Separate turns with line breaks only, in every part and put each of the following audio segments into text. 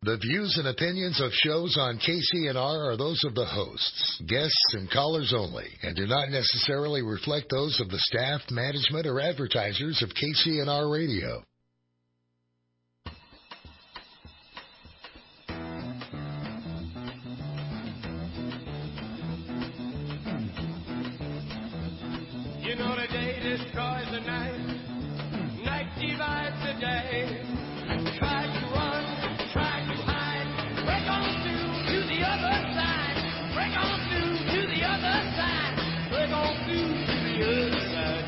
The views and opinions of shows on KCNR are those of the hosts, guests, and callers only, and do not necessarily reflect those of the staff, management, or advertisers of KCNR Radio.
You know the day destroys the night, night divides the day. Try to run, try to hide, break on through to the other side, break on through to the other side, break on through to the other side,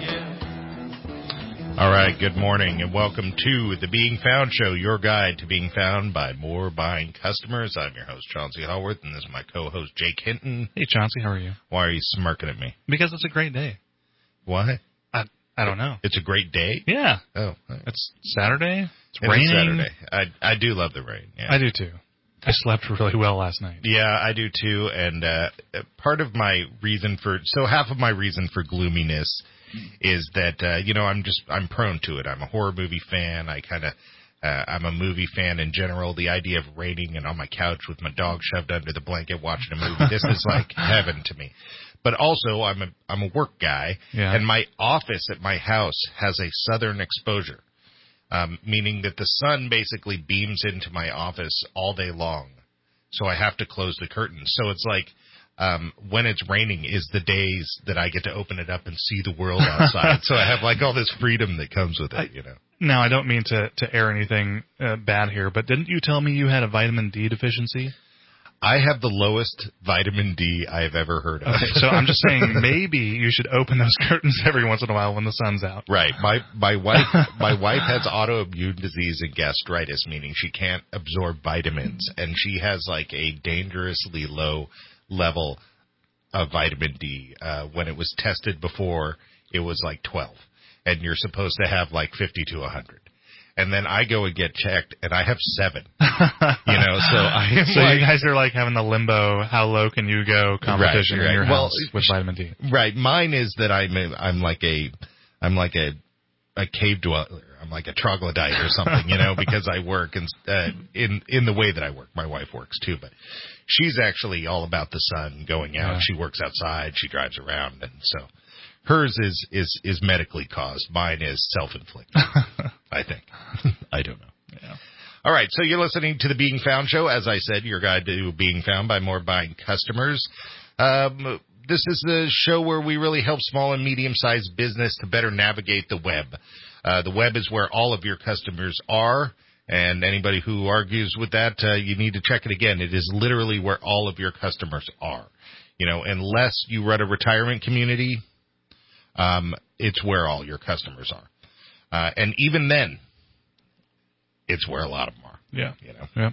yeah.
All right, good morning and welcome to the Being Found Show, your guide to being found by more buying customers. I'm your host, Chauncey Hallworth, and this is my co-host, Jake Hinton.
Hey, Chauncey, how are you?
Why are you smirking at me?
Because it's a great day.
Why?
I don't know.
It's a great day?
Yeah.
Oh.
It's Saturday. It's
it
raining.
Is Saturday. I do love the rain. Yeah.
I do, too. I slept really well last night.
Yeah, I do, too. And part of my reason for... So half of my reason for gloominess is that, I'm prone to it. I'm a horror movie fan. I'm a movie fan in general. The idea of raining and on my couch with my dog shoved under the blanket watching a movie, this is like heaven to me. But also, I'm a work guy, and my office at my house has a southern exposure, meaning that the sun basically beams into my office all day long. So I have to close the curtains. So it's like when it's raining is the days that I get to open it up and see the world outside. So I have like all this freedom that comes with it,
Now, I don't mean to air anything bad here, but didn't you tell me you had a vitamin D deficiency?
I have the lowest vitamin D I have ever heard of.
Okay, so I'm just saying maybe you should open those curtains every once in a while when the sun's out.
Right. My wife has autoimmune disease and gastritis, meaning she can't absorb vitamins, and she has like a dangerously low level of vitamin D. When it was tested before, it was like 12, and you're supposed to have like 50 to 100. And then I go and get checked, and I have 7. So you
guys are like having the limbo, how low can you go competition in your house with vitamin D.
Right. Mine is that I'm like a cave dweller. I'm like a troglodyte or something, because I work in the way that I work. My wife works too, but she's actually all about the sun, going out. Yeah. She works outside. She drives around, and so. Hers is medically caused. Mine is self-inflicted, I think. I don't know. Yeah. All right, so you're listening to the Being Found Show. As I said, your guide to being found by more buying customers. This is the show where we really help small and medium-sized business to better navigate the web. The web is where all of your customers are, and anybody who argues with that, you need to check it again. It is literally where all of your customers are. Unless you run a retirement community, it's where all your customers are. And even then, it's where a lot of them are.
Yeah.
Yeah.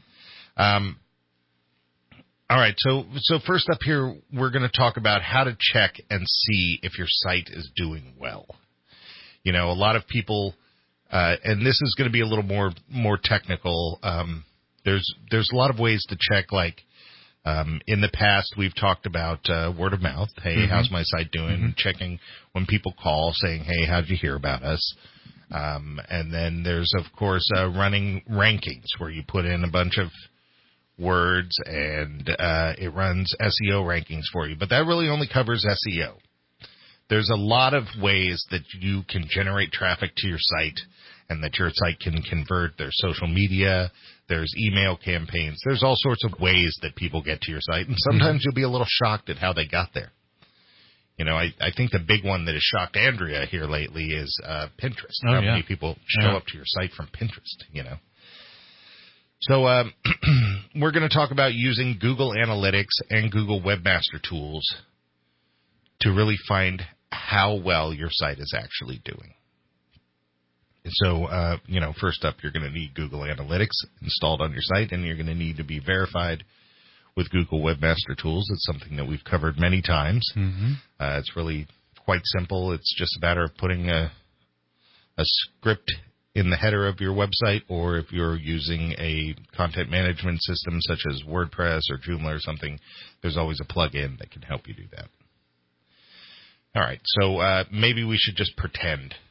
All right. So first up here, we're going to talk about how to check and see if your site is doing well. A lot of people, and this is going to be a little more technical. There's a lot of ways to check, like, in the past, we've talked about word of mouth. Hey, how's my site doing? Mm-hmm. Checking when people call, saying, hey, how'd you hear about us? And then there's, of course, running rankings where you put in a bunch of words and it runs SEO rankings for you. But that really only covers SEO. There's a lot of ways that you can generate traffic to your site and that your site can convert. There's social media. There's email campaigns. There's all sorts of ways that people get to your site, and sometimes you'll be a little shocked at how they got there. I think the big one that has shocked Andrea here lately is Pinterest. How many people show up to your site from Pinterest, So we're going to talk about using Google Analytics and Google Webmaster Tools to really find how well your site is actually doing. So, first up, you're going to need Google Analytics installed on your site, and you're going to need to be verified with Google Webmaster Tools. It's something that we've covered many times. Mm-hmm. It's really quite simple. It's just a matter of putting a script in the header of your website, or if you're using a content management system such as WordPress or Joomla or something, there's always a plugin that can help you do that. All right, so maybe we should just pretend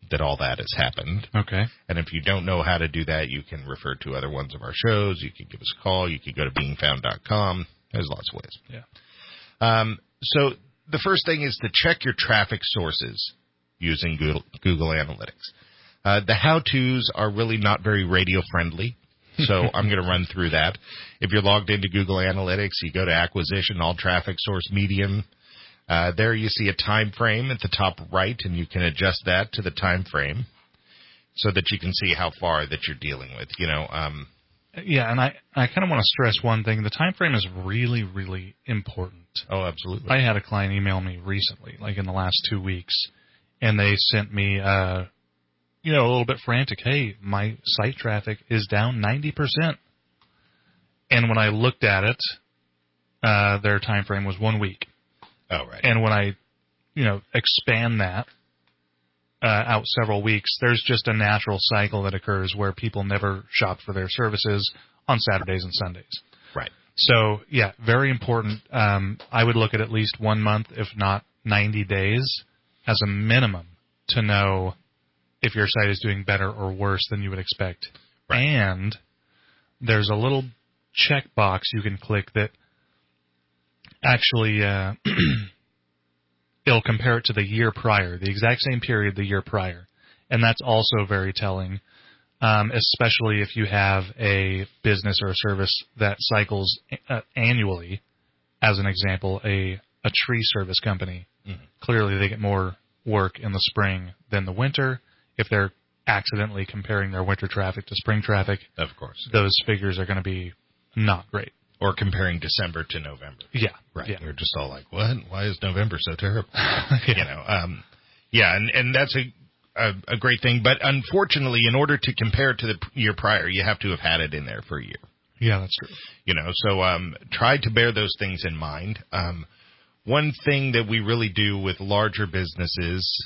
that all that has happened.
Okay.
And if you don't know how to do that, you can refer to other ones of our shows. You can give us a call. You can go to beingfound.com. There's lots of ways.
Yeah.
So the first thing is to check your traffic sources using Google Analytics. The how-tos are really not very radio-friendly, so I'm going to run through that. If you're logged into Google Analytics, you go to Acquisition, All Traffic Source Medium. There you see a time frame at the top right, and you can adjust that to the time frame so that you can see how far that you're dealing with.
Yeah, and I kind of want to stress one thing. The time frame is really, really important.
Oh, absolutely.
I had a client email me recently, like in the last 2 weeks, and they sent me, a little bit frantic, hey, my site traffic is down 90%. And when I looked at it, their time frame was 1 week.
Oh, right.
And when I, expand that out several weeks, there's just a natural cycle that occurs where people never shop for their services on Saturdays and Sundays.
Right.
So, yeah, very important. I would look at least 1 month, if not 90 days, as a minimum to know if your site is doing better or worse than you would expect. Right. And there's a little checkbox you can click that actually it'll compare it to the year prior, the exact same period the year prior. And that's also very telling, especially if you have a business or a service that cycles annually. As an example, a tree service company. Mm-hmm. Clearly they get more work in the spring than the winter. If they're accidentally comparing their winter traffic to spring traffic,
of course,
those figures are going to be not great.
Or comparing December to November.
Yeah.
Right.
Yeah.
You're just all like, what? Why is November so terrible?
Yeah.
And that's a great thing. But unfortunately, in order to compare it to the year prior, you have to have had it in there for a year.
Yeah, that's true.
So try to bear those things in mind. One thing that we really do with larger businesses,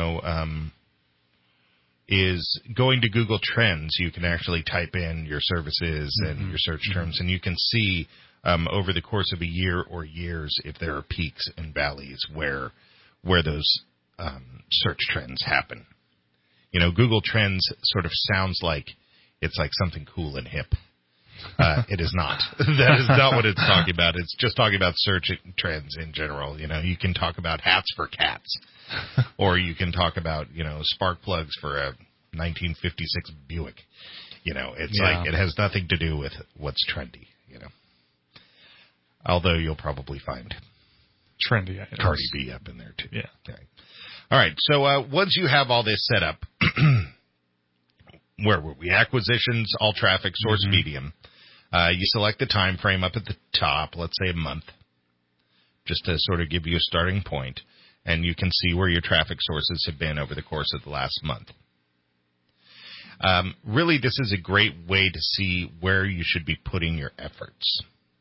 is going to Google Trends. You can actually type in your services and your search terms, and you can see over the course of a year or years if there are peaks and valleys where those search trends happen. Google Trends sort of sounds like it's like something cool and hip. It is not. That is not what it's talking about. It's just talking about search trends in general. You can talk about hats for cats, or you can talk about, spark plugs for a 1956 Buick. It's like it has nothing to do with what's trendy. Although you'll probably find
trendy items.
Cardi B up in there too.
Yeah.
Okay. All right. So once you have all this set up, where were we? Acquisitions, all traffic, source medium. You select the time frame up at the top, let's say a month, just to sort of give you a starting point, and you can see where your traffic sources have been over the course of the last month. Really, this is a great way to see where you should be putting your efforts.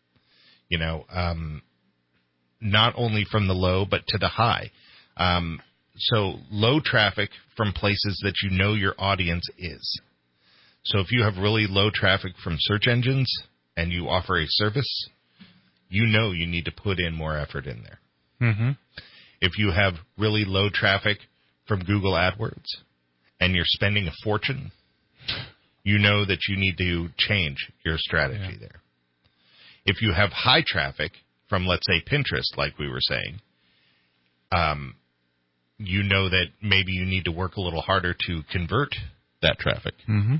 Not only from the low, but to the high. So low traffic from places that your audience is. So if you have really low traffic from search engines and you offer a service, you need to put in more effort in there.
Mm-hmm.
If you have really low traffic from Google AdWords and you're spending a fortune, you know that you need to change your strategy there. If you have high traffic from, let's say, Pinterest, like we were saying, you know that maybe you need to work a little harder to convert that traffic.
Mm-hmm.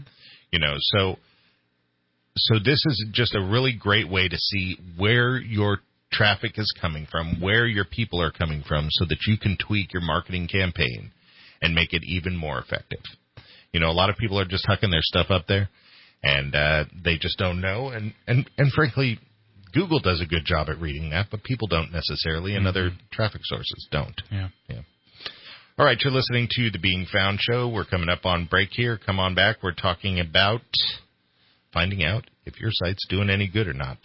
So this is just a really great way to see where your traffic is coming from, where your people are coming from, so that you can tweak your marketing campaign and make it even more effective. A lot of people are just hucking their stuff up there, and they just don't know. And frankly, Google does a good job at reading that, but people don't necessarily, and other traffic sources don't.
Yeah.
All right, you're listening to The Being Found Show. We're coming up on break here. Come on back. We're talking about finding out if your site's doing any good or not.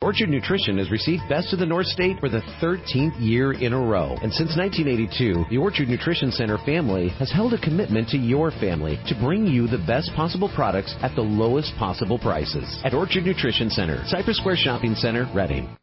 Orchard Nutrition has received Best of the North State for the 13th year in a row. And since 1982, the Orchard Nutrition Center family has held a commitment to your family to bring you the best possible products at the lowest possible prices. At Orchard Nutrition Center, Cypress Square Shopping Center, Reading.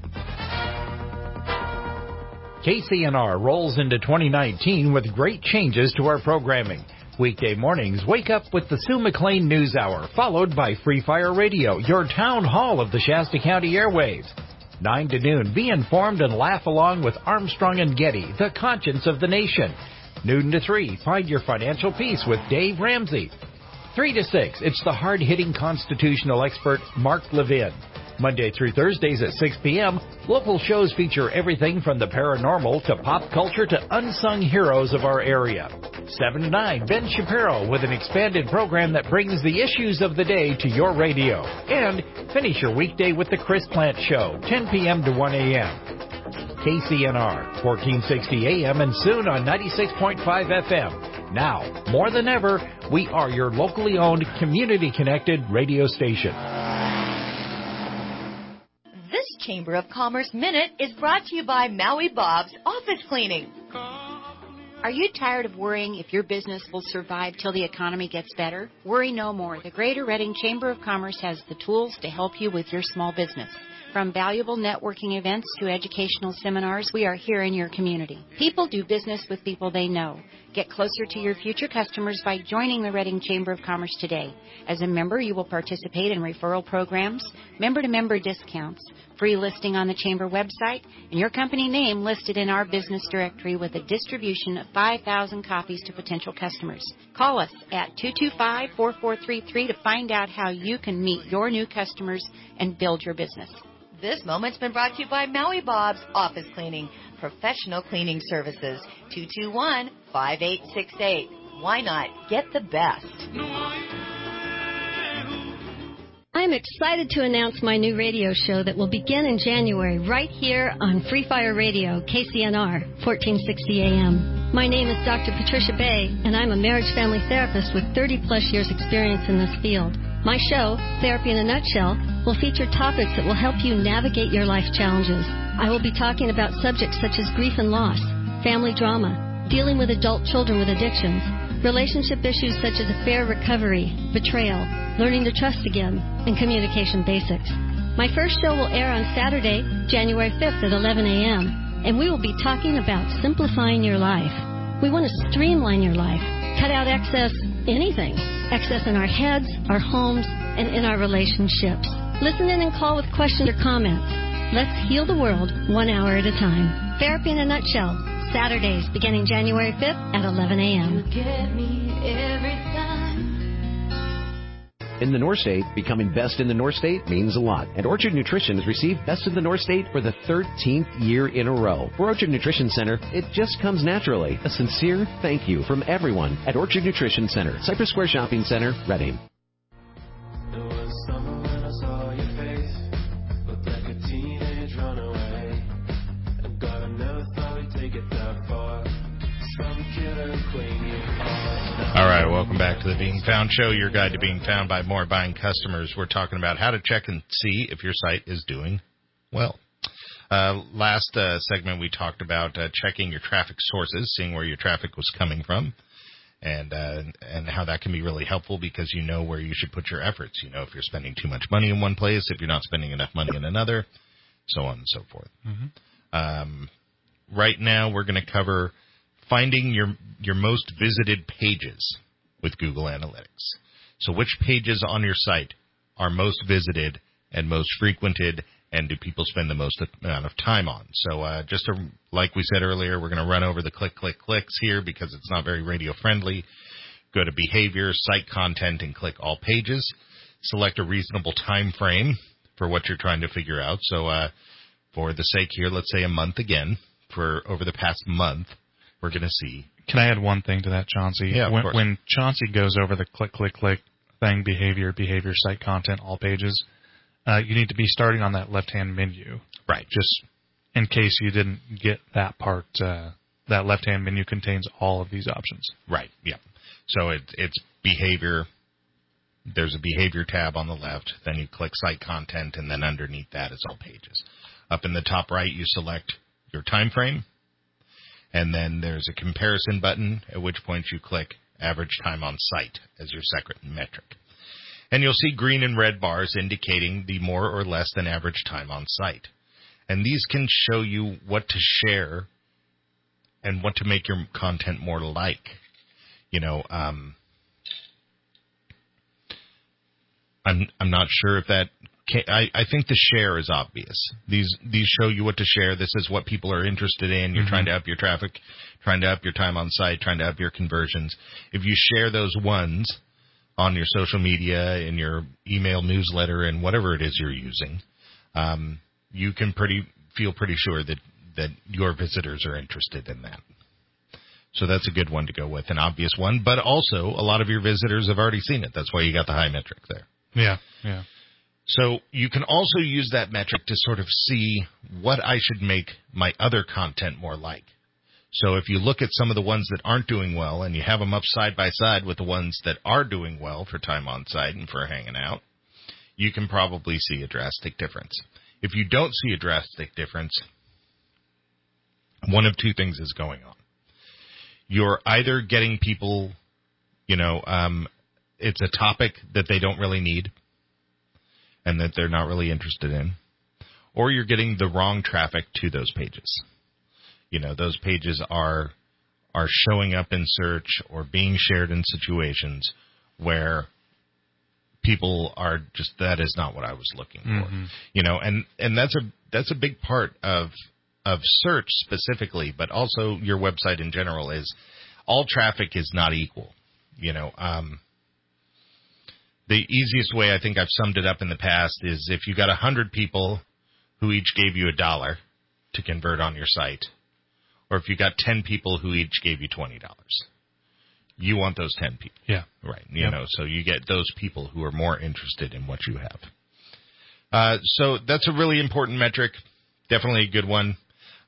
KCNR rolls into 2019 with great changes to our programming. Weekday mornings, wake up with the Sue McLean News Hour, followed by Free Fire Radio, your town hall of the Shasta County airwaves. 9 to noon, be informed and laugh along with Armstrong and Getty, the conscience of the nation. Noon to 3, find your financial peace with Dave Ramsey. 3 to 6, it's the hard-hitting constitutional expert Mark Levin. Monday through Thursdays at 6 p.m., local shows feature everything from the paranormal to pop culture to unsung heroes of our area. 7 to 9, Ben Shapiro with an expanded program that brings the issues of the day to your radio. And finish your weekday with the Chris Plant Show, 10 p.m. to 1 a.m. KCNR, 1460 a.m. and soon on 96.5 FM. Now, more than ever, we are your locally owned, community-connected radio station.
Chamber of Commerce Minute is brought to you by Maui Bob's Office Cleaning.
Are you tired of worrying if your business will survive till the economy gets better? Worry no more. The Greater Reading Chamber of Commerce has the tools to help you with your small business. From valuable networking events to educational seminars, we are here in your community. People do business with people they know. Get closer to your future customers by joining the Reading Chamber of Commerce today. As a member, you will participate in referral programs, member-to-member discounts, free listing on the Chamber website, and your company name listed in our business directory with a distribution of 5,000 copies to potential customers. Call us at 225-4433 to find out how you can meet your new customers and build your business.
This moment's been brought to you by Maui Bob's Office Cleaning, professional cleaning services, 221-5868. Why not get the best?
I'm excited to announce my new radio show that will begin in January right here on Free Fire Radio, KCNR, 1460 AM. My name is Dr. Patricia Bay, and I'm a marriage family therapist with 30-plus years experience in this field. My show, Therapy in a Nutshell, will feature topics that will help you navigate your life challenges. I will be talking about subjects such as grief and loss, family drama, dealing with adult children with addictions, relationship issues such as affair recovery, betrayal, learning to trust again, and communication basics. My first show will air on Saturday, January 5th at 11 a.m., and we will be talking about simplifying your life. We want to streamline your life, cut out excess anything. Excess in our heads, our homes, and in our relationships. Listen in and call with questions or comments. Let's heal the world 1 hour at a time. Therapy in a Nutshell, Saturdays beginning January 5th at 11 a.m.
You get me every time.
In the North State, becoming best in the North State means a lot. And Orchard Nutrition has received Best of the North State for the 13th year in a row. For Orchard Nutrition Center, it just comes naturally. A sincere thank you from everyone at Orchard Nutrition Center, Cypress Square Shopping Center, Reading.
There was summer when I saw your face, looked like a teenage runaway. And God, I never thought we'd take it that far. Some killer queen you are.
All right, welcome back to the Being Found Show, your guide to being found by more buying customers. We're talking about how to check and see if your site is doing well. Last segment, we talked about checking your traffic sources, seeing where your traffic was coming from, and how that can be really helpful because you know where you should put your efforts. You know if you're spending too much money in one place, if you're not spending enough money in another, so on and so forth. Mm-hmm. Right now, we're going to cover finding your most visited pages with Google Analytics. So which pages on your site are most visited and most frequented, and do people spend the most amount of time on? So like we said earlier, we're going to run over the clicks here because it's not very radio-friendly. Go to Behavior, Site Content, and click All Pages. Select a reasonable time frame for what you're trying to figure out. So for the sake here, let's say a month again. For over the past month, we're going to see.
Can I add one thing to that, Chauncey?
Yeah, of course.
When Chauncey goes over the click thing, behavior, site content, all pages, you need to be starting on that left-hand menu.
Right.
Just in case you didn't get that part, that left-hand menu contains all of these options.
Right, yeah. So it's behavior, there's a behavior tab on the left, then you click site content, and then underneath that is all pages. Up in the top right, you select your time frame, and then there's a comparison button, at which point you click average time on site as your second metric. And you'll see green and red bars indicating the more or less than average time on site. And these can show you what to share and what to make your content more like. You know, I'm not sure if that. I think the share is obvious. These show you what to share. This is what people are interested in. You're trying to up your traffic, trying to up your time on site, trying to up your conversions. If you share those ones on your social media, in your email newsletter, and whatever it is you're using, you can feel pretty sure that your visitors are interested in that. So that's a good one to go with, an obvious one. But also, a lot of your visitors have already seen it. That's why you got the high metric there.
Yeah.
So you can also use that metric to sort of see what I should make my other content more like. So if you look at some of the ones that aren't doing well and you have them up side by side with the ones that are doing well for time on site and for hanging out, you can probably see a drastic difference. If you don't see a drastic difference, one of two things is going on. You're either getting people, it's a topic that they don't really need and that they're not really interested in, or you're getting the wrong traffic to those pages. Those pages are showing up in search or being shared in situations where people are just, that is not what I was looking for. And that's a big part of search specifically, but also your website in general, is all traffic is not equal. The easiest way I think I've summed it up in the past is if you got 100 people who each gave you $1 to convert on your site, or if you got 10 people who each gave you $20, you want those 10 people.
Yeah.
Right. So you get those people who are more interested in what you have. So that's a really important metric. Definitely a good one.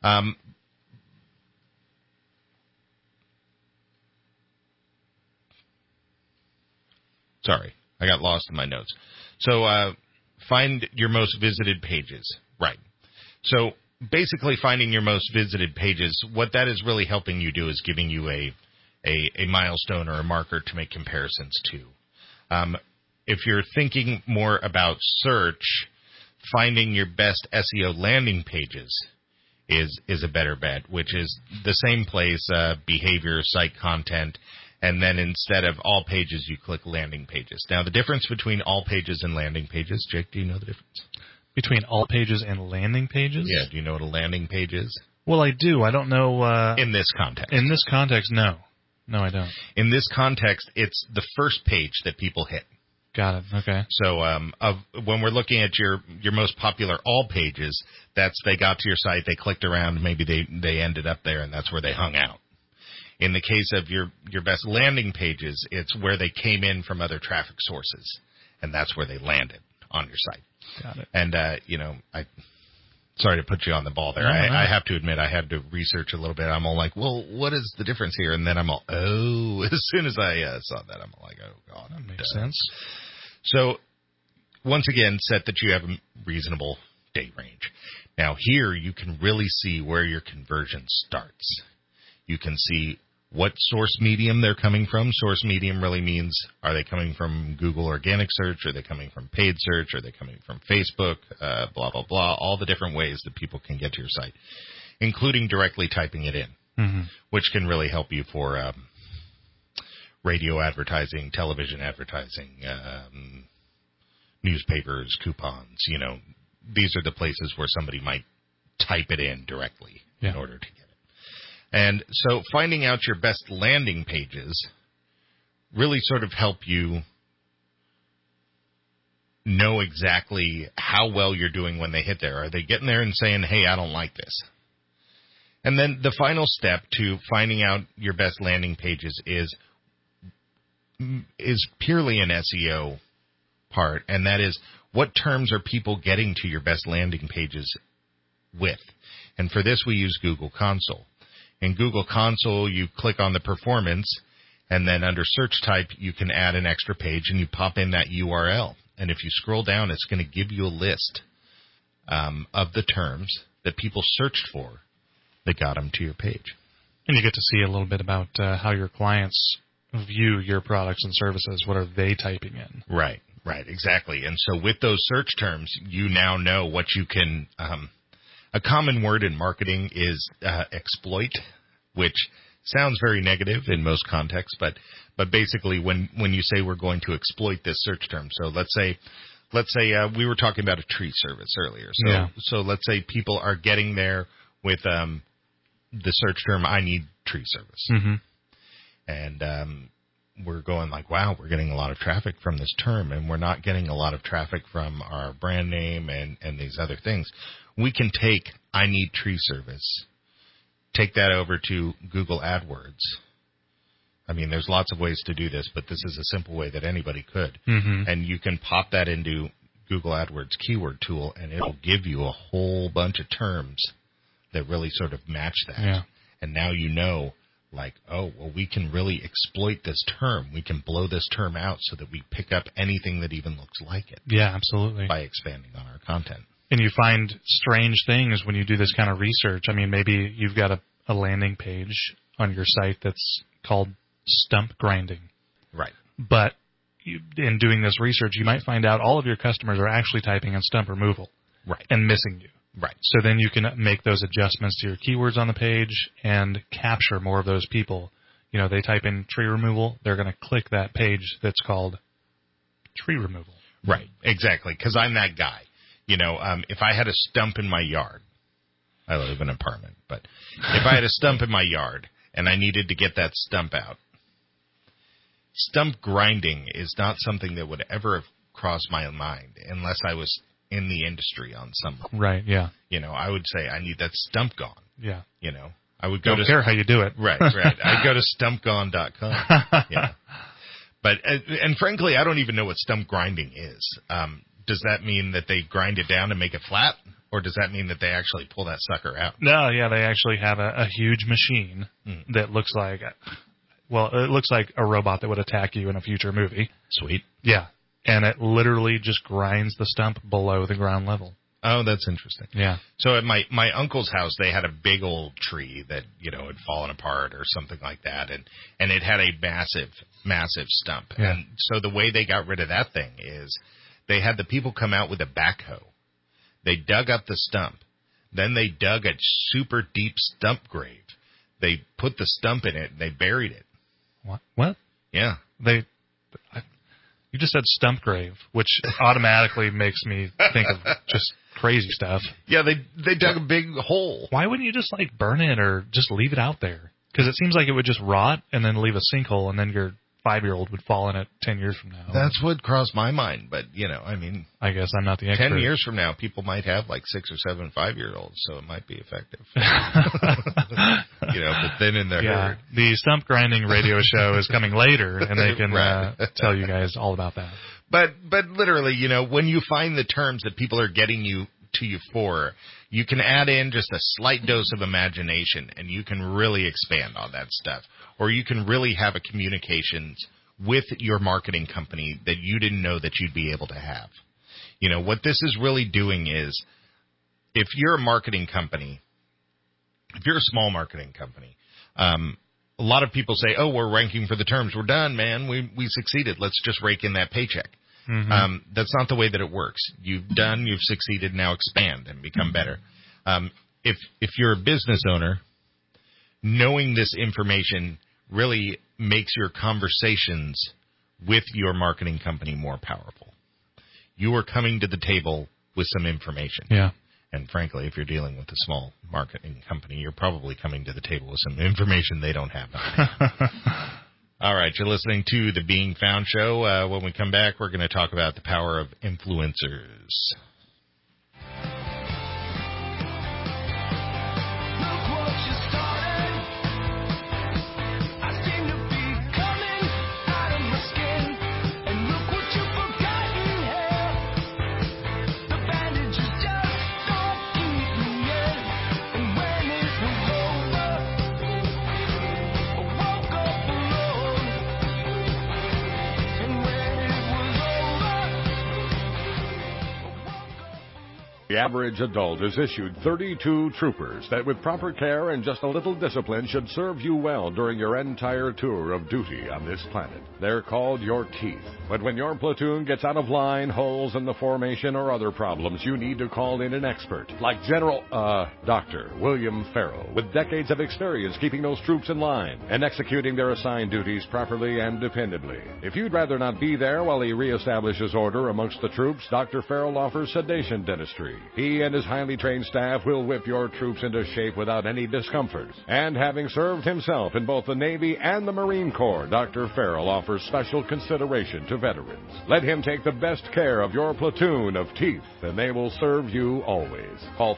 Sorry, I got lost in my notes. So find your most visited pages. Right. So basically finding your most visited pages, what that is really helping you do is giving you a milestone or a marker to make comparisons to. If you're thinking more about search, finding your best SEO landing pages is a better bet, which is the same place, behavior, site content, and then instead of all pages, you click landing pages. Now, the difference between all pages and landing pages, Jake, do you know the difference?
Between all pages and landing pages?
Yeah, do you know what a landing page is?
Well, I do. I don't know.
In this context.
In this context, no. No, I don't.
In this context, it's the first page that people hit.
Got it. Okay.
So when we're looking at your most popular all pages, that's they got to your site, they clicked around, maybe they ended up there, and that's where they hung out. In the case of your best landing pages, it's where they came in from other traffic sources, and that's where they landed on your site.
Got it.
And, sorry to put you on the ball there.
No.
I have to admit I had to research a little bit. I'm all like, well, what is the difference here? And then I'm all, as soon as I saw that, I'm like, oh, God.
That makes sense.
So, once again, set that you have a reasonable date range. Now, here you can really see where your conversion starts. You can see what source medium they're coming from. Source medium really means, are they coming from Google organic search? Are they coming from paid search? Are they coming from Facebook? Blah, blah, blah. All the different ways that people can get to your site, including directly typing it in, which can really help you for radio advertising, television advertising, newspapers, coupons. These are the places where somebody might type it in directly in order to get it. And so finding out your best landing pages really sort of help you know exactly how well you're doing when they hit there. Are they getting there and saying, hey, I don't like this? And then the final step to finding out your best landing pages is purely an SEO part, and that is, what terms are people getting to your best landing pages with? And for this, we use Google Console. In Google Console, you click on the performance, And then under search type, you can add an extra page and you pop in that URL. And if you scroll down, it's going to give you a list of the terms that people searched for that got them to your page.
And you get to see a little bit about how your clients view your products and services. What are they typing in?
Right, exactly. And so with those search terms, you now know what you can a common word in marketing is exploit, which sounds very negative in most contexts, but basically when you say we're going to exploit this search term, so let's say we were talking about a tree service earlier. So let's say people are getting there with the search term, I need tree service.
Mm-hmm.
And we're going like, wow, we're getting a lot of traffic from this term, and we're not getting a lot of traffic from our brand name and these other things. We can take I need tree service, take that over to Google AdWords. I mean, there's lots of ways to do this, but this is a simple way that anybody could.
Mm-hmm.
And you can pop that into Google AdWords keyword tool, and it'll give you a whole bunch of terms that really sort of match that.
Yeah.
And now you know, like, oh, well, we can really exploit this term. We can blow this term out so that we pick up anything that even looks like it.
Yeah, absolutely.
By expanding on our content.
And you find strange things when you do this kind of research. I mean, maybe you've got a landing page on your site that's called stump grinding.
Right.
But in doing this research, you might find out all of your customers are actually typing in stump removal.
Right.
And missing you.
Right.
So then you can make those adjustments to your keywords on the page and capture more of those people. You know, they type in tree removal, they're going to click that page that's called tree removal.
Right. Exactly. Because I'm that guy. You know, if I had a stump in my yard, I live in an apartment, but if I had a stump in my yard and I needed to get that stump out, stump grinding is not something that would ever have crossed my mind unless I was in the industry on some.
Right, yeah.
You know, I would say I need that stump gone.
Yeah.
You know, I would go
Don't care how you do it.
Right. I'd go to stumpgone.com. Yeah. But, and frankly, I don't even know what stump grinding is. Does that mean that they grind it down and make it flat? Or does that mean that they actually pull that sucker out?
No, yeah, they actually have a huge machine that looks like, well, it looks like a robot that would attack you in a future movie.
Sweet.
Yeah. And it literally just grinds the stump below the ground level.
Oh, that's interesting.
Yeah.
So at my uncle's house, they had a big old tree that, you know, had fallen apart or something like that. And it had a massive stump.
Yeah.
And so the way they got rid of that thing is they had the people come out with a backhoe. They dug up the stump. Then they dug a super deep stump grave. They put the stump in it and they buried it.
What?
Yeah.
You just said stump grave, which automatically makes me think of just crazy stuff.
Yeah, they dug a big hole.
Why wouldn't you just like burn it or just leave it out there? Because it seems like it would just rot and then leave a sinkhole, and then your 5-year-old would fall in it 10 years from now.
That's what crossed my mind, but you know, I mean,
I guess I'm not the expert.
10 years from now, people might have like 6 or 7 5-year-olds, so it might be effective. You know, but then in the herd.
The Stump Grinding radio show is coming later, and they can tell you guys all about that.
But literally, you know, when you find the terms that people are getting you for, you can add in just a slight dose of imagination, and you can really expand on that stuff. Or you can really have a communications with your marketing company that you didn't know that you'd be able to have. You know, what this is really doing is, if you're a marketing company, if you're a small marketing company, a lot of people say, oh, we're ranking for the terms. We're done, man. We succeeded. Let's just rake in that paycheck. Mm-hmm. That's not the way that it works. You've succeeded, now expand and become better. If you're a business owner, knowing this information really makes your conversations with your marketing company more powerful. You are coming to the table with some information.
Yeah.
And frankly, if you're dealing with a small marketing company, you're probably coming to the table with some information they don't have. All right, you're listening to the Being Found Show. When we come back, we're going to talk about the power of influencers.
The average adult is issued 32 troopers that with proper care and just a little discipline should serve you well during your entire tour of duty on this planet. They're called your teeth. But when your platoon gets out of line, holes in the formation, or other problems, you need to call in an expert like Dr. William Farrell, with decades of experience keeping those troops in line and executing their assigned duties properly and dependably. If you'd rather not be there while he reestablishes order amongst the troops, Dr. Farrell offers sedation dentistry. He and his highly trained staff will whip your troops into shape without any discomfort. And having served himself in both the Navy and the Marine Corps, Dr. Farrell offers special consideration to veterans. Let him take the best care of your platoon of teeth, and they will serve you always. Call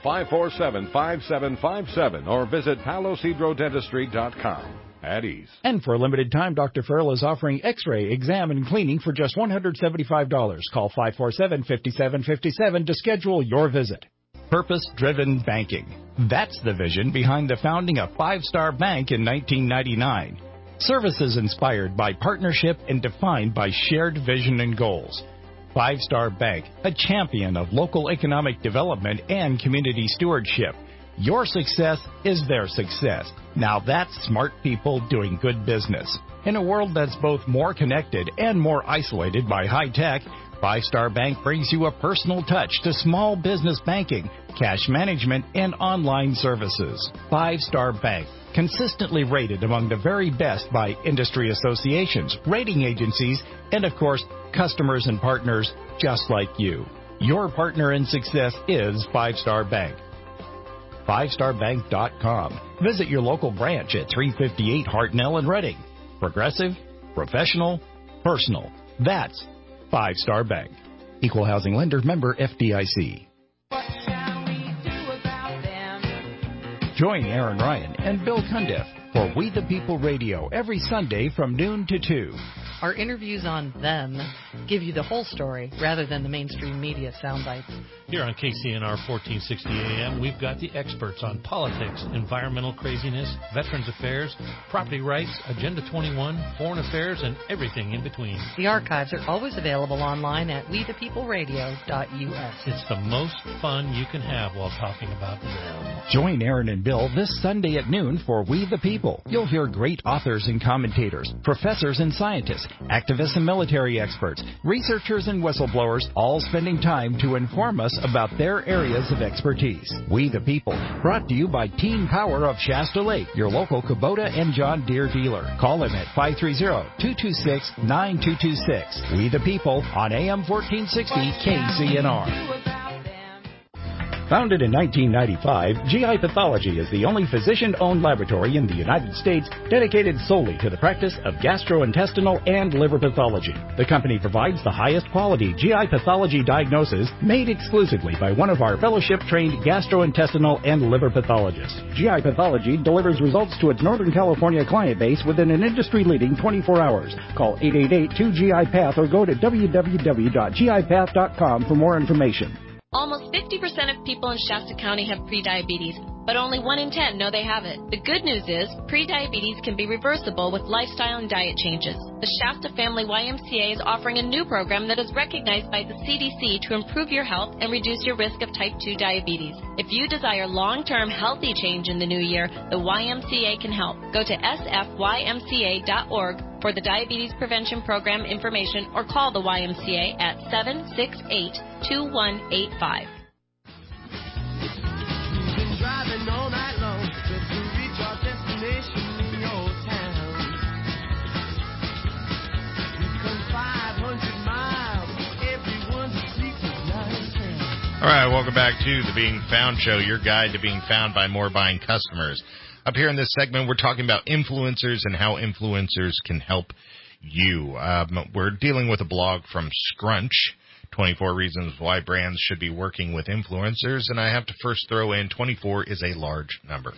547-5757 or visit palosidrodentistry.com. At ease.
And for a limited time, Dr. Farrell is offering X-ray, exam, and cleaning for just $175. Call 547-5757 to schedule your visit. Purpose-driven banking. That's the vision behind the founding of Five Star Bank in 1999. Services inspired by partnership and defined by shared vision and goals. Five Star Bank, a champion of local economic development and community stewardship. Your success is their success. Now that's smart people doing good business. In a world that's both more connected and more isolated by high tech, Five Star Bank brings you a personal touch to small business banking, cash management, and online services. Five Star Bank, consistently rated among the very best by industry associations, rating agencies, and of course, customers and partners just like you. Your partner in success is Five Star Bank. FiveStarBank.com. Visit your local branch at 358 Hartnell in Reading. Progressive, professional, personal. That's Five Star Bank. Equal housing lender, member FDIC.
What shall we do about them?
Join Aaron Ryan and Bill Cundiff for We the People Radio every Sunday from noon to 2.
Our interviews on them give you the whole story rather than the mainstream media sound bites.
Here on KCNR 1460 AM, we've got the experts on politics, environmental craziness, veterans affairs, property rights, Agenda 21, foreign affairs, and everything in between.
The archives are always available online at wethepeopleradio.us.
It's the most fun you can have while talking about them.
Join Aaron and Bill this Sunday at noon for We the People. You'll hear great authors and commentators, professors and scientists, activists and military experts, researchers and whistleblowers, all spending time to inform us about their areas of expertise. We the People, brought to you by Team Power of Shasta Lake, your local Kubota and John Deere dealer. Call them at 530-226-9226. We the People on AM 1460 KCNR. Founded in 1995, GI Pathology is the only physician-owned laboratory in the United States dedicated solely to the practice of gastrointestinal and liver pathology. The company provides the highest quality GI pathology diagnosis made exclusively by one of our fellowship-trained gastrointestinal and liver pathologists. GI Pathology delivers results to its Northern California client base within an industry-leading 24 hours. Call 888-2GI-PATH or go to www.gipath.com for more information.
Almost 50% of people in Shasta County have prediabetes, but only 1 in 10 know they have it. The good news is prediabetes can be reversible with lifestyle and diet changes. The Shasta Family YMCA is offering a new program that is recognized by the CDC to improve your health and reduce your risk of type 2 diabetes. If you desire long-term healthy change in the new year, the YMCA can help. Go to sfymca.org for the Diabetes Prevention Program information or call the YMCA at 768-2185.
Driving all night long just to reach our destination in your town. We've come 500 miles, everyone's asleep tonight.
All right, welcome back to the Being Found Show, your guide to being found by more buying customers. Up here in this segment, we're talking about influencers and how influencers can help you. We're dealing with a blog from Scrunch, 24 reasons why brands should be working with influencers, and I have to first throw in 24 is a large number.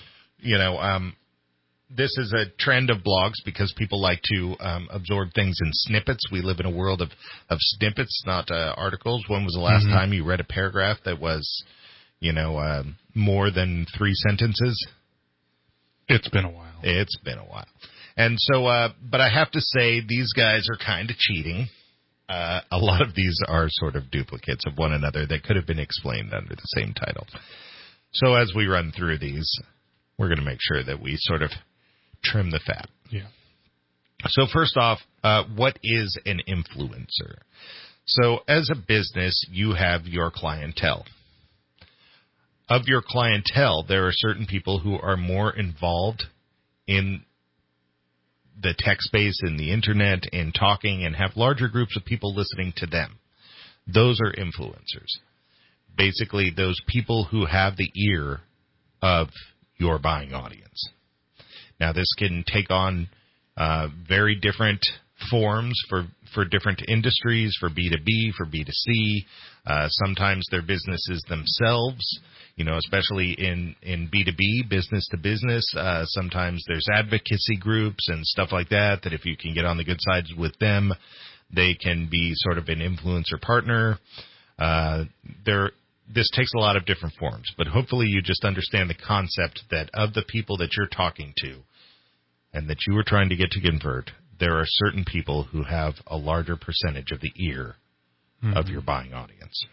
This is a trend of blogs because people like to absorb things in snippets. We live in a world of snippets, not articles. When was the last time you read a paragraph that was, more than 3 sentences?
It's been a while.
And so, but I have to say these guys are kind of cheating. a lot of these are sort of duplicates of one another that could have been explained under the same title. So as we run through these, we're going to make sure that we sort of trim the fat.
Yeah.
So first off, what is an influencer? So as a business, you have your clientele. Of your clientele, there are certain people who are more involved in the tech space, in the internet, in talking, and have larger groups of people listening to them. Those are influencers. Basically, those people who have the ear of your buying audience. Now, this can take on very different forms for different industries, for B2B, for B2C. Sometimes they're businesses themselves, especially in B2B, business to business. Sometimes there's advocacy groups and stuff like that if you can get on the good sides with them, they can be sort of an influencer partner. This takes a lot of different forms, but hopefully you just understand the concept that of the people that you're talking to and that you were trying to get to convert, there are certain people who have a larger percentage of the ear of your buying audience.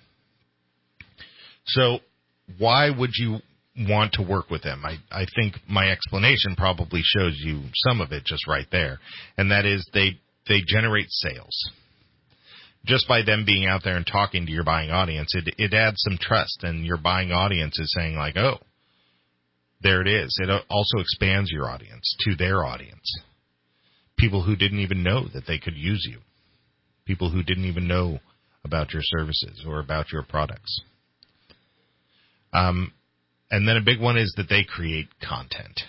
So why would you want to work with them? I think my explanation probably shows you some of it just right there, and that is they generate sales. Just by them being out there and talking to your buying audience, it adds some trust, and your buying audience is saying like, oh, there it is. It also expands your audience to their audience. People who didn't even know that they could use you. People who didn't even know about your services or about your products. And then a big one is that they create content.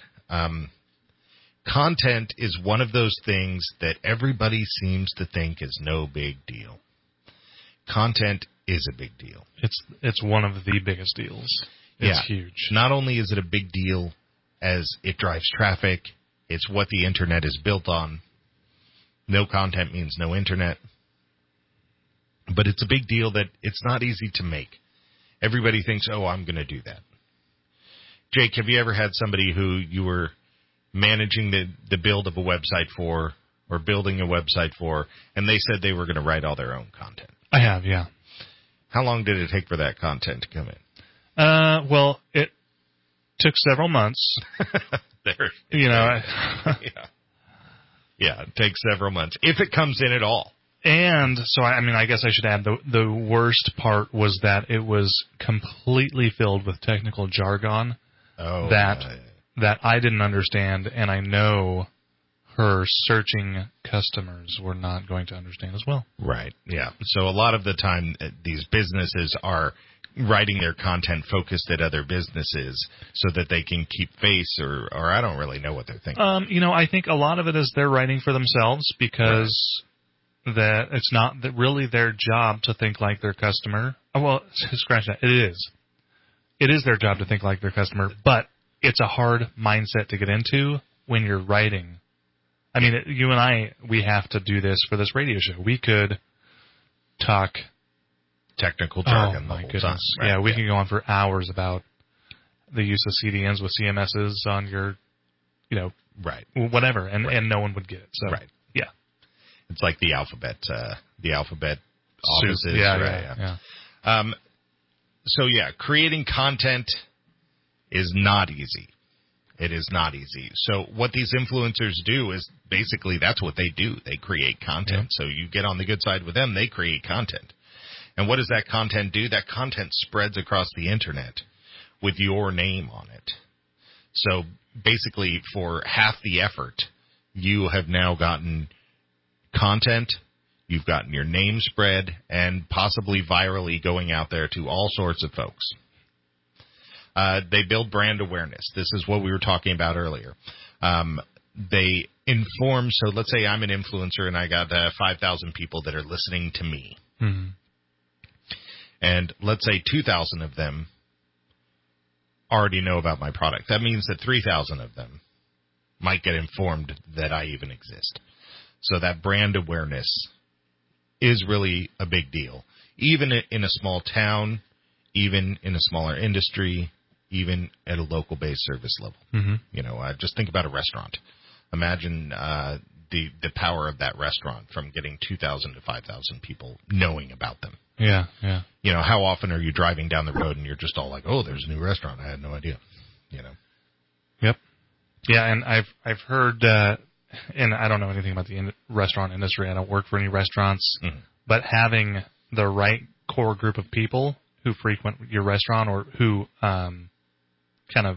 Content is one of those things that everybody seems to think is no big deal. Content is a big deal.
It's one of the biggest deals. It's huge.
Not only is it a big deal as it drives traffic, it's what the internet is built on. No content means no internet. But it's a big deal that it's not easy to make. Everybody thinks, oh, I'm going to do that. Jake, have you ever had somebody who you were managing the build of a website for or building a website for, and they said they were going to write all their own content?
I have, yeah.
How long did it take for that content to come in?
Well, it took several months.
Yeah, it takes several months, if it comes in at all.
And so, I guess I should add the worst part was that it was completely filled with technical jargon that I didn't understand, and I know her searching customers were not going to understand as well.
Right, yeah. So a lot of the time, these businesses are writing their content focused at other businesses so that they can keep face, or I don't really know what they're thinking.
I think a lot of it is they're writing for themselves because that it's not really their job to think like their customer. Well, scratch that. It is. It is their job to think like their customer, but it's a hard mindset to get into when you're writing. I mean, you and I, we have to do this for this radio show. We could talk
technical jargon the whole time.
Right? Yeah, we can go on for hours about the use of CDNs with CMSs on your, whatever, and no one would get it. So, yeah.
It's like the alphabet offices.
Yeah.
So, creating content is not easy. It is not easy. So what these influencers do is basically that's what they do. They create content. So you get on the good side with them, they create content. And what does that content do? That content spreads across the internet with your name on it. So basically for half the effort, you have now gotten content, you've gotten your name spread, and possibly virally going out there to all sorts of folks. They build brand awareness. This is what we were talking about earlier. They inform, so let's say I'm an influencer and I got 5,000 people that are listening to me.
Mm-hmm.
And let's say 2,000 of them already know about my product. That means that 3,000 of them might get informed that I even exist. So that brand awareness is really a big deal. Even in a small town, even in a smaller industry, even at a local-based service level.
Mm-hmm.
Just think about a restaurant. Imagine the power of that restaurant from getting 2,000 to 5,000 people knowing about them.
Yeah, yeah.
You know, how often are you driving down the road and you're just all like, oh, there's a new restaurant. I had no idea. You know.
Yep. Yeah, and I've heard, and I don't know anything about the restaurant industry. I don't work for any restaurants, but having the right core group of people who frequent your restaurant or who kind of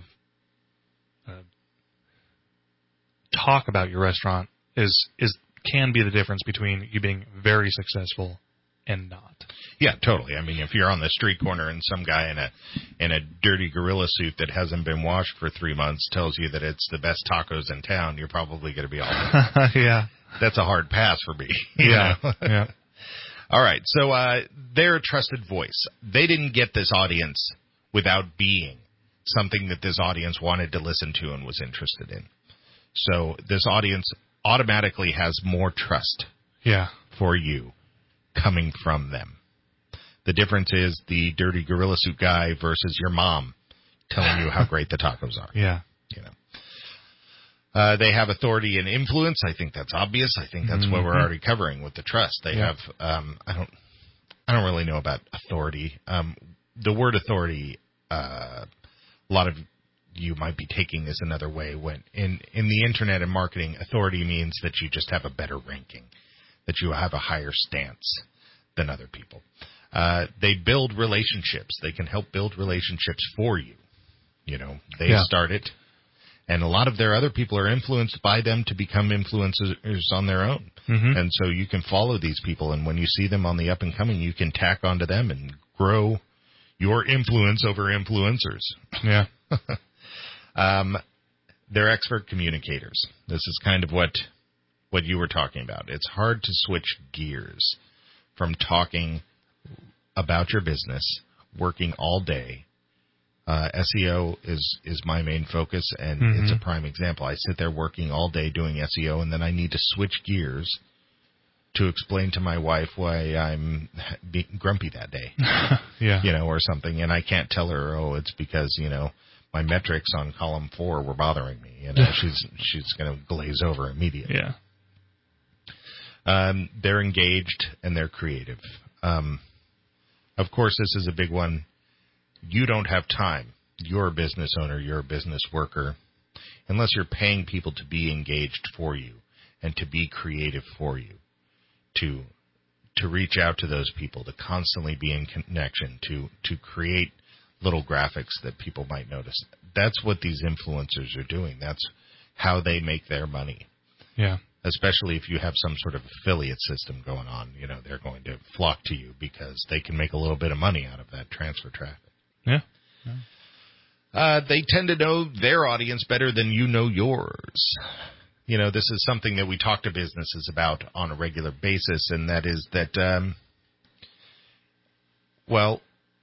talk about your restaurant can be the difference between you being very successful and not.
Yeah, totally. I mean, if you're on the street corner and some guy in a dirty gorilla suit that hasn't been washed for 3 months tells you that it's the best tacos in town, you're probably going to be all right.
Yeah.
That's a hard pass for me.
Yeah. Yeah.
All right. So they're a trusted voice. They didn't get this audience without being something that this audience wanted to listen to and was interested in. So this audience automatically has more trust for you coming from them. The difference is the dirty gorilla suit guy versus your mom telling you how great the tacos are.
Yeah.
You know. They have authority and influence. I think that's obvious. I think that's what we're already covering with the trust. They have I don't really know about authority. The word authority, a lot of you might be taking this another way. When in the internet and marketing, authority means that you just have a better ranking, that you have a higher stance than other people. They build relationships. They can help build relationships for you. You know, they start it, and a lot of their other people are influenced by them to become influencers on their own. And so you can follow these people, and when you see them on the up and coming, you can tack onto them and grow your influence over influencers.
Yeah.
They're expert communicators. This is kind of what you were talking about. It's hard to switch gears from talking about your business, working all day. SEO is my main focus, and it's a prime example. I sit there working all day doing SEO, and then I need to switch gears to explain to my wife why I'm being grumpy that day. You know, or something, and I can't tell her, oh, it's because, you know, my metrics on column 4 were bothering me. You know, she's going to glaze over immediately.
Yeah.
They're engaged and they're creative. Of course, this is a big one. You don't have time. You're a business owner. You're a business worker. Unless you're paying people to be engaged for you and to be creative for you, to reach out to those people, to constantly be in connection, to create little graphics that people might notice. That's what these influencers are doing. That's how they make their money.
Yeah.
Especially if you have some sort of affiliate system going on, you know, they're going to flock to you because they can make a little bit of money out of that transfer traffic.
Yeah.
They tend to know their audience better than you know yours. You know, this is something that we talk to businesses about on a regular basis, and that is that, well,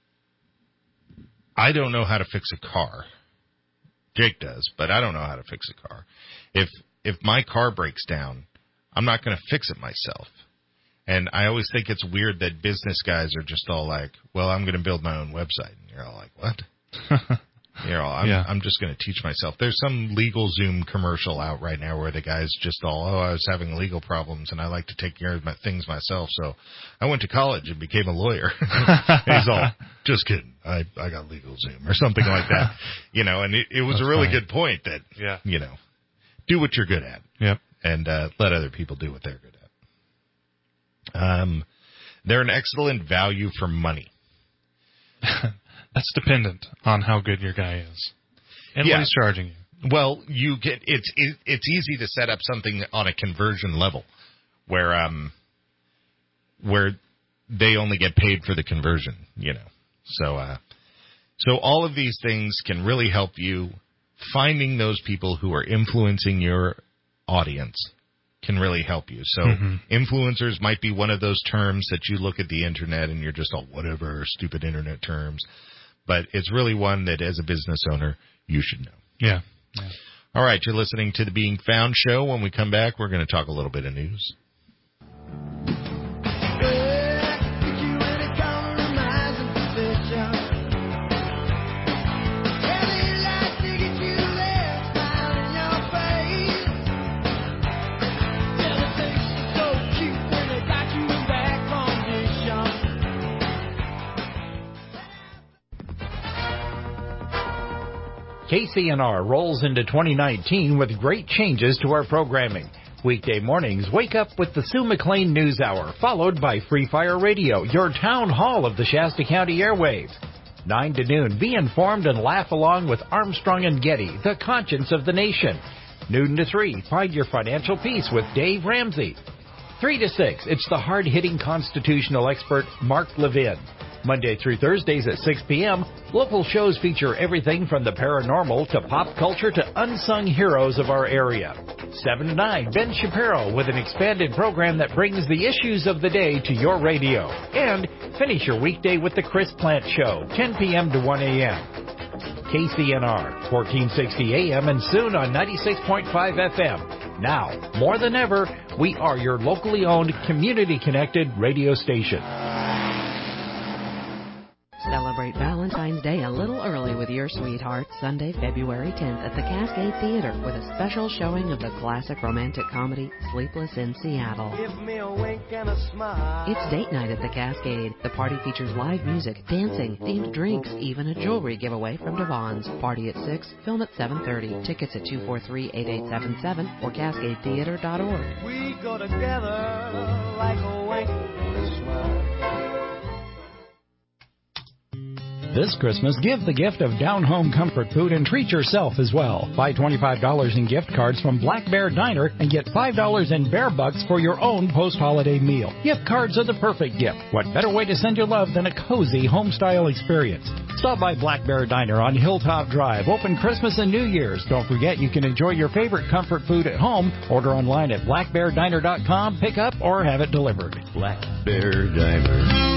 I don't know how to fix a car. Jake does, but I don't know how to fix a car. If my car breaks down, I'm not going to fix it myself. And I always think it's weird that business guys are just all like, well, I'm going to build my own website. And you're all like, what? You know, I'm just going to teach myself. There's some LegalZoom commercial out right now where the guy's just all, I was having legal problems and I like to take care of my things myself. So I went to college and became a lawyer. He's all, just kidding. I got LegalZoom or something like that. You know, and it was a really good point that, you know, do what you're good at.
Yep.
And let other people do what they're good at. They're an excellent value for money.
That's dependent on how good your guy is and what he's charging you.
Well, you get it's easy to set up something on a conversion level where they only get paid for the conversion, you know. So all of these things can really help you. Finding those people who are influencing your audience can really help you. So influencers might be one of those terms that you look at the internet and you're just all whatever, stupid internet terms. But it's really one that as a business owner, you should know.
Yeah.
All right, you're listening to the Being Found Show. When we come back, we're going to talk a little bit of news.
KCNR rolls into 2019 with great changes to our programming. Weekday mornings, wake up with the Sue McLean News Hour, followed by Free Fire Radio, your town hall of the Shasta County airwaves. 9 to noon, be informed and laugh along with Armstrong and Getty, the conscience of the nation. Noon to 3, find your financial peace with Dave Ramsey. 3 to 6, it's the hard-hitting constitutional expert Mark Levin. Monday through Thursdays at 6 p.m., local shows feature everything from the paranormal to pop culture to unsung heroes of our area. 7 to 9, Ben Shapiro with an expanded program that brings the issues of the day to your radio. And finish your weekday with the Chris Plant Show, 10 p.m. to 1 a.m. KCNR, 1460 a.m. and soon on 96.5 FM. Now, more than ever, we are your locally owned, community-connected radio station.
Celebrate Valentine's Day a little early with your sweetheart Sunday, February 10th at the Cascade Theater with a special showing of the classic romantic comedy Sleepless in Seattle.
Give me a wink and a smile.
It's date night at the Cascade. The party features live music, dancing, themed drinks, even a jewelry giveaway from Devon's. Party at 6, film at 7:30. Tickets at 243-8877 or cascadetheater.org.
We go together like a wink and a smile.
This Christmas, give the gift of down-home comfort food and treat yourself as well. Buy $25 in gift cards from Black Bear Diner and get $5 in Bear Bucks for your own post-holiday meal. Gift cards are the perfect gift. What better way to send your love than a cozy home-style experience? Stop by Black Bear Diner on Hilltop Drive, open Christmas and New Year's. Don't forget you can enjoy your favorite comfort food at home. Order online at blackbeardiner.com, pick up, or have it delivered.
Black Bear Diner.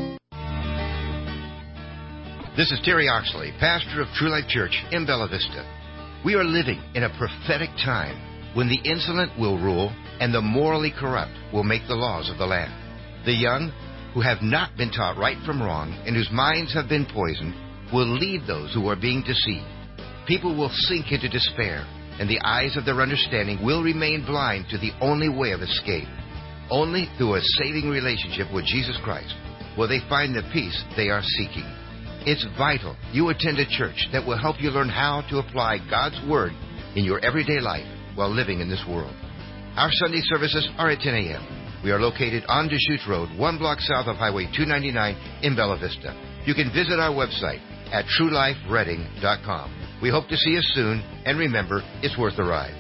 This is Terry Oxley, pastor of True Life Church in Bella Vista. We are living in a prophetic time when the insolent will rule and the morally corrupt will make the laws of the land. The young, who have not been taught right from wrong and whose minds have been poisoned, will lead those who are being deceived. People will sink into despair, and the eyes of their understanding will remain blind to the only way of escape. Only through a saving relationship with Jesus Christ will they find the peace they are seeking. It's vital you attend a church that will help you learn how to apply God's Word in your everyday life while living in this world. Our Sunday services are at 10 a.m. We are located on Deschutes Road, 1 block south of Highway 299 in Bella Vista. You can visit our website at truelifereading.com. We hope to see you soon, and remember, it's worth the ride.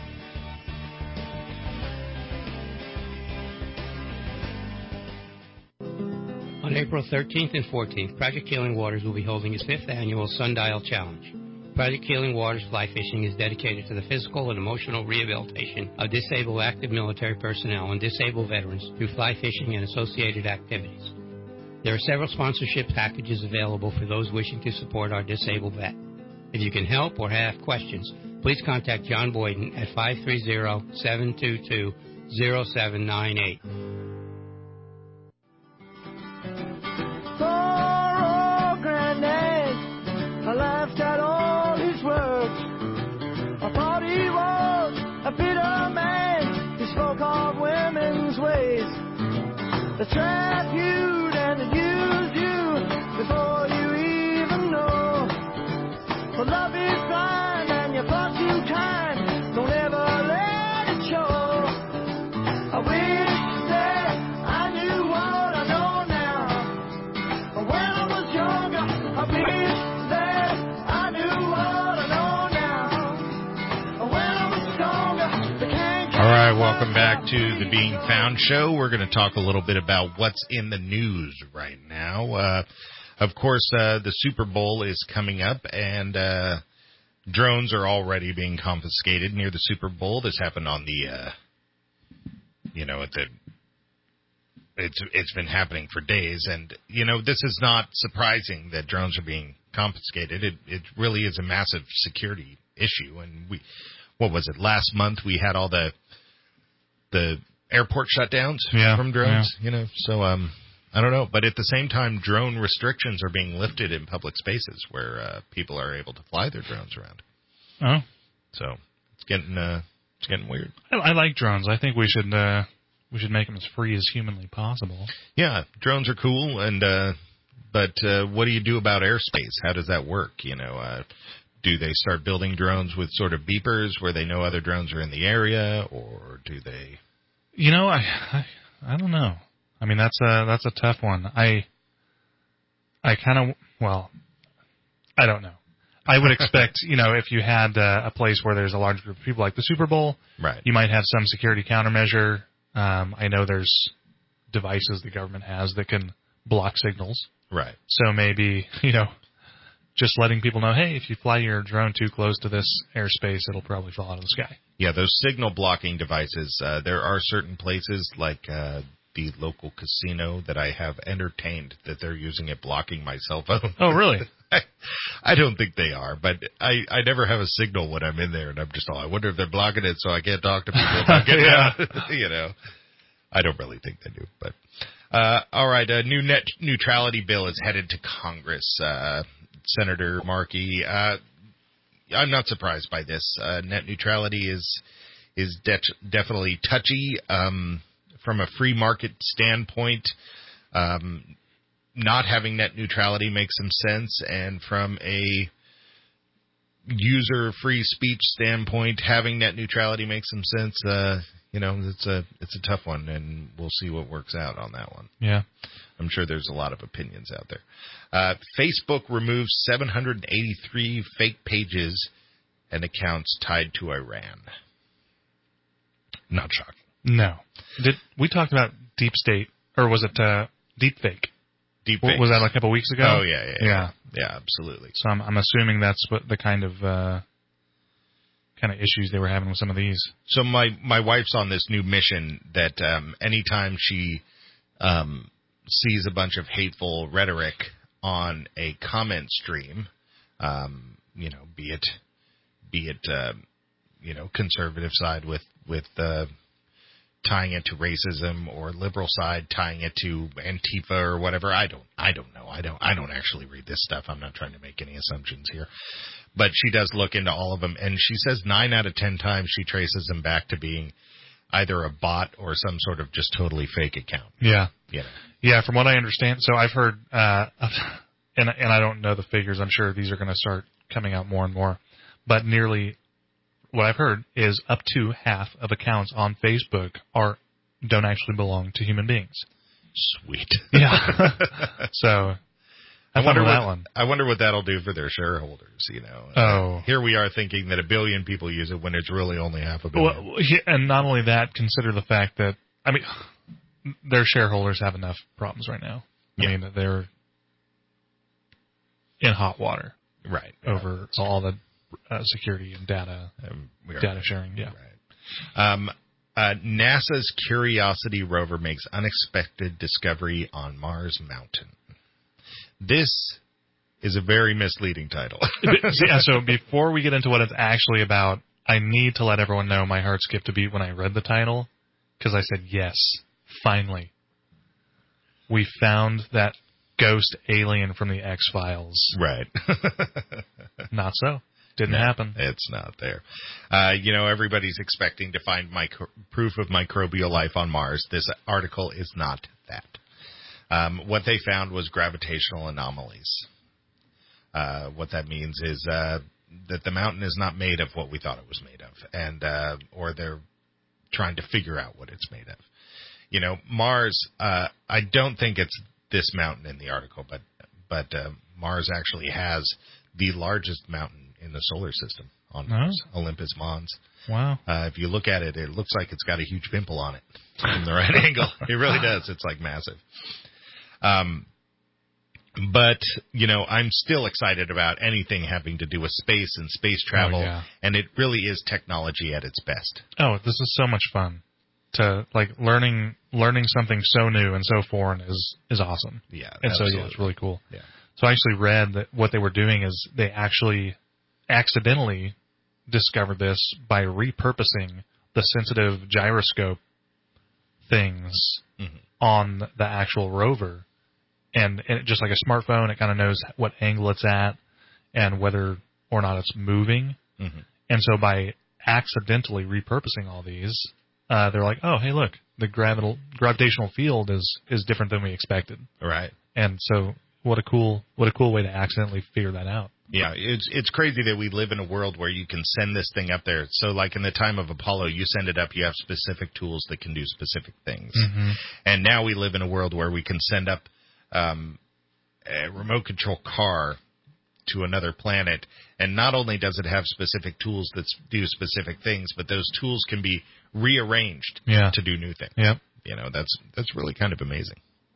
On April 13th and 14th, Project Healing Waters will be holding its 5th annual Sundial Challenge. Project Healing Waters Fly Fishing is dedicated to the physical and emotional rehabilitation of disabled active military personnel and disabled veterans through fly fishing and associated activities. There are several sponsorship packages available for those wishing to support our disabled vet. If you can help or have questions, please contact John Boyden at 530-722-0798.
I laughed at all his words. I thought he was a bitter man. He spoke of women's ways. They trapped you and they used you before you even know. For love is blind and you're far too kind. Don't ever let it show. I wish that I knew what I know now. But when I was younger, I wish.
All right, welcome back to the Being Found Show. We're going to talk a little bit about what's in the news right now. Of course, the Super Bowl is coming up, and drones are already being confiscated near the Super Bowl. This happened on the, it's been happening for days, and this is not surprising that drones are being confiscated. It really is a massive security issue, and what was it, last month we had all the airport shutdowns from drones, so I don't know. But at the same time, drone restrictions are being lifted in public spaces where people are able to fly their drones around.
Oh.
So it's getting weird.
I like drones. I think we should make them as free as humanly possible.
Yeah, drones are cool, and but what do you do about airspace? How does that work? Do they start building drones with sort of beepers where they know other drones are in the area, or do they?
I don't know. I mean, that's a tough one. I kind of, I don't know. I would expect, if you had a place where there's a large group of people like the Super Bowl,
right,
you might have some security countermeasure. I know there's devices the government has that can block signals.
Right.
So maybe, just letting people know, hey, if you fly your drone too close to this airspace, it'll probably fall out of the sky.
Yeah, those signal blocking devices, there are certain places like the local casino that I have entertained that they're using it blocking my cell phone.
Oh, really?
I don't think they are, but I never have a signal when I'm in there, and I'm just I wonder if they're blocking it so I can't talk to people about getting out. I don't really think they do. But all right, a new net neutrality bill is headed to Congress. Senator Markey, I'm not surprised by this. Net neutrality is definitely touchy from a free market standpoint. Not having net neutrality makes some sense, and from a user free speech standpoint, having net neutrality makes some sense. It's a tough one, and we'll see what works out on that one.
Yeah.
I'm sure there's a lot of opinions out there. Facebook removes 783 fake pages and accounts tied to Iran. Not shocking.
No. We talked about deep state, or was it deep fake?
Deep fake.
Was that like a couple weeks ago?
Oh, yeah. Yeah, absolutely.
So I'm assuming that's what the kind of issues they were having with some of these.
So my wife's on this new mission that anytime she sees a bunch of hateful rhetoric on a comment stream, be it conservative side with tying it to racism, or liberal side tying it to Antifa or whatever. I don't know. I don't actually read this stuff. I'm not trying to make any assumptions here. But she does look into all of them, and she says 9 out of 10 times she traces them back to being either a bot or some sort of just totally fake account.
Yeah.
Yeah.
Yeah, from what I understand, so I've heard, and I don't know the figures, I'm sure these are going to start coming out more and more, but nearly, what I've heard is up to half of accounts on Facebook don't actually belong to human beings.
Sweet.
Yeah. So I
wonder what that'll do for their shareholders,
Oh.
Here we are thinking that 1 billion people use it when it's really only 500 million.
Well, and not only that, consider the fact that, their shareholders have enough problems right now. I mean, they're in hot water.
Right.
Over all the security and data sharing. Yeah.
Right. NASA's Curiosity rover makes unexpected discovery on Mars Mountain. This is a very misleading title.
So before we get into what it's actually about, I need to let everyone know my heart skipped a beat when I read the title, because I said, yes, finally. We found that ghost alien from the X-Files.
Right.
Not so. Didn't happen.
It's not there. Everybody's expecting to find proof of microbial life on Mars. This article is not that. What they found was gravitational anomalies. What that means is that the mountain is not made of what we thought it was made of, and or they're trying to figure out what it's made of. Mars, I don't think it's this mountain in the article, but Mars actually has the largest mountain in the solar system on Mars, Olympus Mons.
Wow.
If you look at it, it looks like it's got a huge pimple on it from the right angle. It really does. It's like massive. But, I'm still excited about anything having to do with space and space travel.
Oh, yeah.
And it really is technology at its best.
Oh, this is so much fun. To learning something so new and so foreign is awesome.
Yeah.
And
absolutely.
so it's really cool.
Yeah.
So I actually read that what they were doing is they actually accidentally discovered this by repurposing the sensitive gyroscope things on the actual rover. And just like a smartphone, it kind of knows what angle it's at and whether or not it's moving.
Mm-hmm.
And so by accidentally repurposing all these, they're like, oh, hey, look, the gravitational field is different than we expected.
Right.
And so what a cool way to accidentally figure that out.
Yeah, it's crazy that we live in a world where you can send this thing up there. So, like in the time of Apollo, you send it up, you have specific tools that can do specific things.
Mm-hmm.
And now we live in a world where we can send up a remote control car to another planet, and not only does it have specific tools that do specific things, but those tools can be rearranged to do new things.
Yep.
You know, that's really kind of amazing.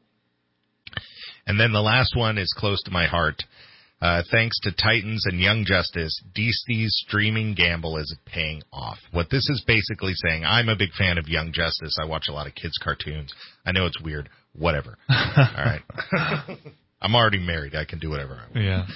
And then the last one is close to my heart. Thanks to Titans and Young Justice, DC's streaming gamble is paying off. What this is basically saying, I'm a big fan of Young Justice. I watch a lot of kids' cartoons. I know it's weird. Whatever. All right. I'm already married. I can do whatever I want.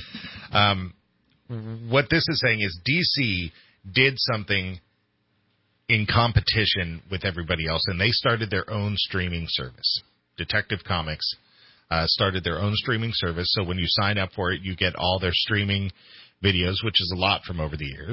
Yeah.
What this is saying is DC did something in competition with everybody else, and they started their own streaming service. Detective Comics started their own streaming service, so when you sign up for it, you get all their streaming videos, which is a lot from over the years,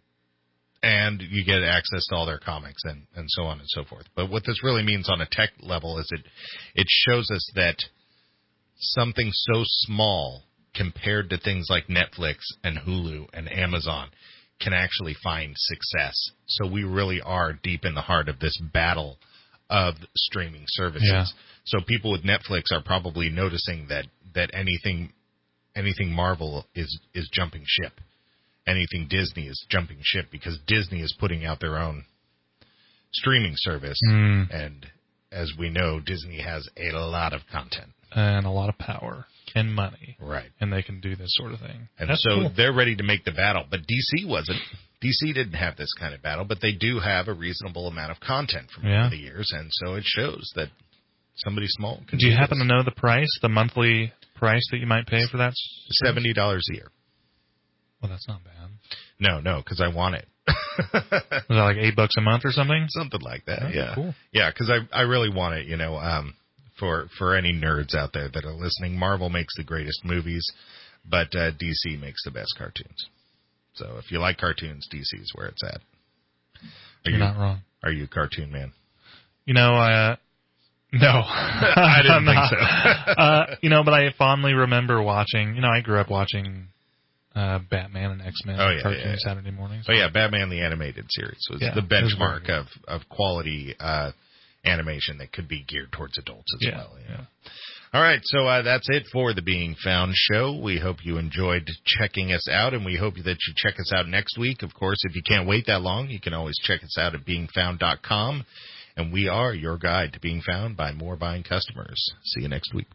and you get access to all their comics and so on and so forth. But what this really means on a tech level is it shows us that something so small compared to things like Netflix and Hulu and Amazon can actually find success. So we really are deep in the heart of this battle of streaming services.
Yeah.
So people with Netflix are probably noticing that anything Marvel is jumping ship. Anything Disney is jumping ship because Disney is putting out their own streaming service. And as we know, Disney has a lot of content.
And a lot of power and money.
Right.
And they can do this sort of thing.
And
That's
so
cool.
they're ready to make the battle. But DC wasn't. DC didn't have this kind of battle, but they do have a reasonable amount of content from over the years. And so it shows that somebody small can
do you happen
this.
to know the price, the monthly price that you might pay for that?
$70 a year.
Well, that's not bad.
No, because I want it.
Was that like $8 a month or something?
Something like that,
That's
yeah.
cool.
Yeah, because I really want it, you know, for any nerds out there that are listening. Marvel makes the greatest movies, but DC makes the best cartoons. So if you like cartoons, DC is where it's at.
You're not wrong.
Are you a cartoon man?
You know, no.
I didn't think so.
You know, but I fondly remember watching, you know, I grew up watching Batman and X-Men cartoons Saturday mornings.
Oh, yeah, Batman the Animated Series was the benchmark of quality animation that could be geared towards adults as well. Yeah. All right, so that's it for the Being Found show. We hope you enjoyed checking us out, and we hope that you check us out next week. Of course, if you can't wait that long, you can always check us out at beingfound.com, and we are your guide to being found by more buying customers. See you next week.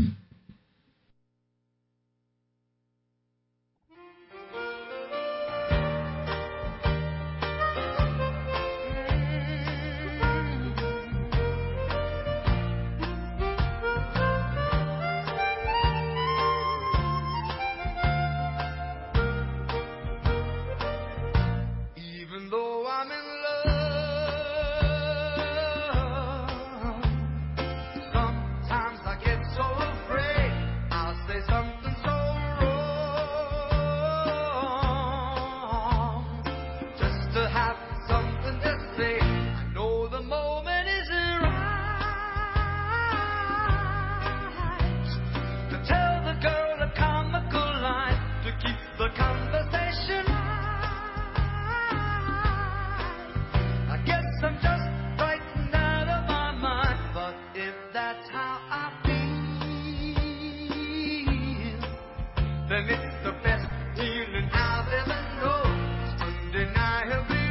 Even though I'm in love, sometimes I get so afraid I'll say something so wrong just to have something to say. I know the moment isn't right to tell the girl a comical line to keep the conversation. I guess I'm just frightened out of my mind, but if that's how I feel, then it's the best feeling I've ever known. It's undeniably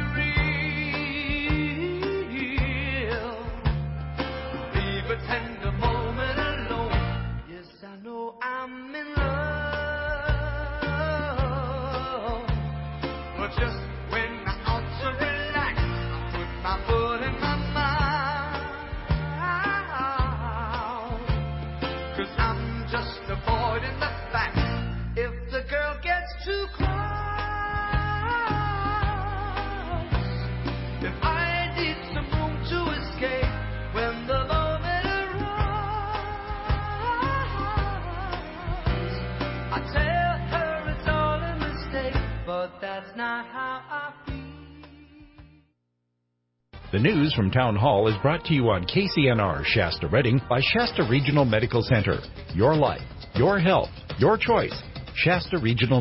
real. Leave a tender moment alone. Yes, I know I'm in love, but just when I ought to relax, put my foot in my mouth, 'cause I'm just avoiding the fact if the girl gets too close, then I need some room to escape when the moment arrives. I tell her it's all a mistake, but that's not how I feel.
The news from Town Hall is brought to you on KCNR Shasta Redding by Shasta Regional Medical Center. Your life, your health, your choice. Shasta Regional